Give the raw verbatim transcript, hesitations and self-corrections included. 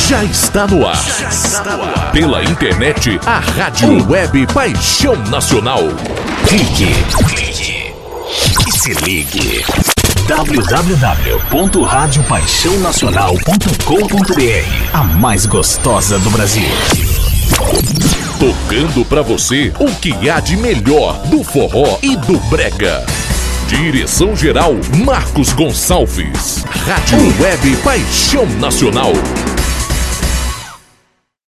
já está no ar. Já está no ar. Pela internet, a Rádio Web Paixão Nacional. Clique, clique e se ligue. w w w ponto rádio paixão nacional ponto com ponto b r, a mais gostosa do Brasil. Tocando pra você o que há de melhor do forró e do brega. Direção geral Marcos Gonçalves. Rádio Web Paixão Nacional.